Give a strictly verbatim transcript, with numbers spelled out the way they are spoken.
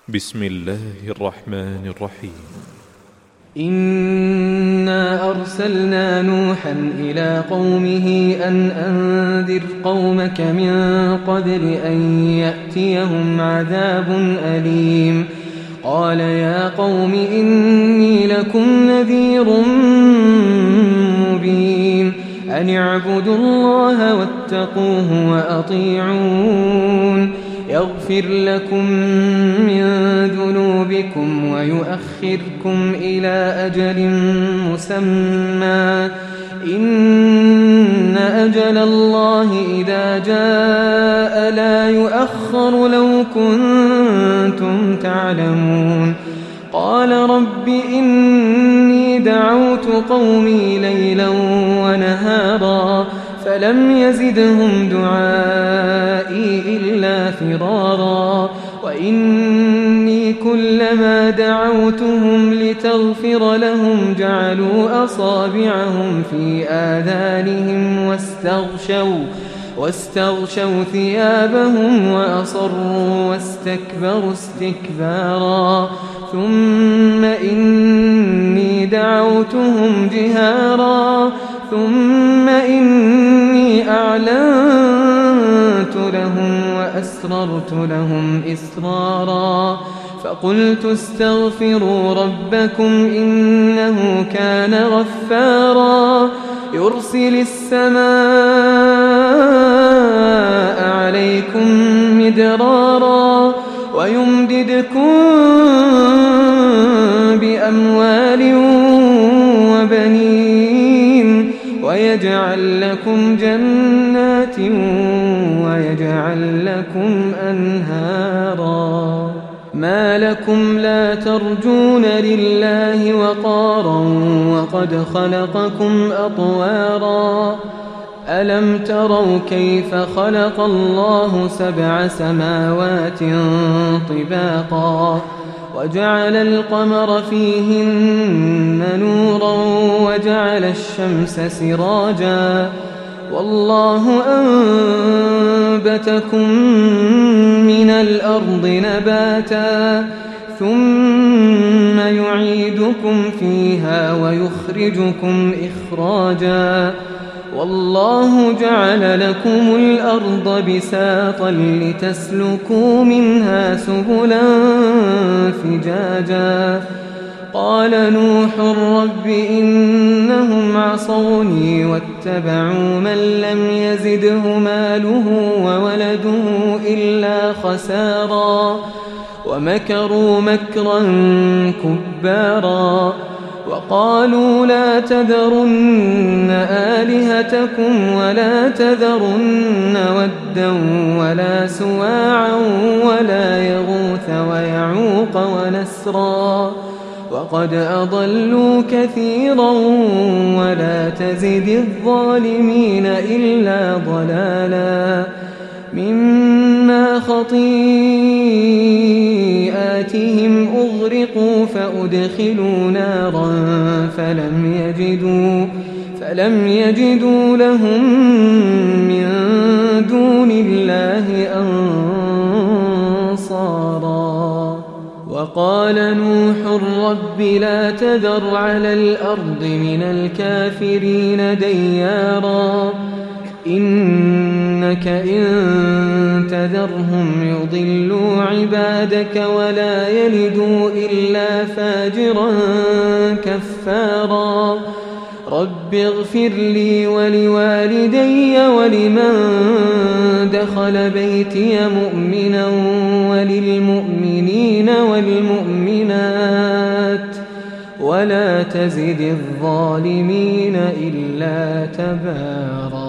بسم الله الرحمن الرحيم. إنا أرسلنا نوحا إلى قومه أن أنذر قومك من قبل أن يأتيهم عذاب أليم. قال يا قوم إني لكم نذير مبين أن اعبدوا الله واتقوه وأطيعون يغفر لكم من ذنوبكم ويؤخركم إلى أجل مسمى إن أجل الله إذا جاء لا يؤخر لو كنتم تعلمون. قال رب إني دعوت قومي ليلا ونهارا فلم يزدهم دعائي إلا فرارا وإني كلما دعوتهم لتغفر لهم جعلوا أصابعهم في آذانهم واستغشوا واستغشوا ثيابهم وأصروا واستكبروا استكبارا ثم إني دعوتهم جهارا ثم إني أعلنت لهم وأسررت لهم إسرارا فقلت استغفروا ربكم إنه كان غفارا يرسل السماء عليكم مدرارا ويمددكم بأموال وبنين ويجعل لكم جنات ويجعل لكم أنهارا. ما لكم لا ترجون لله وقارا وقد خلقكم أطوارا. ألم تروا كيف خلق الله سبع سماوات طباقا وجعل القمر فيهن نورا وجعل الشمس سراجا والله أنبتكم من الأرض نباتا ثم يعيدكم فيها ويخرجكم إخراجا والله جعل لكم الأرض بساطا لتسلكوا منها سبلا فجاجا. قال نوح رب إنهم عصوني واتبعوا من لم يزده ماله وولده إلا خسارا ومكروا مكرا كبارا وقالوا لا تذرن آلهتكم ولا تذرن ودا ولا سواعا ولا يغوث ويعوق ونسرا وقد أضلوا كثيرا ولا تزد الظالمين إلا ضلالا. مما خطيئاتهم أغرقوا فأدخلوا نارا فلم يجدوا, فلم يجدوا لهم من دون الله أنصارا. وقال نوح رب لا تذر على الأرض من الكافرين ديارا إنك إن تذرهم يضلوا عبادك ولا يلدوا إلا فاجرا كفارا. رب اغفر لي ولوالدي ولمن دخل بيتي مؤمنا وللمؤمنين والمؤمنات ولا تزد الظالمين إلا تبارا.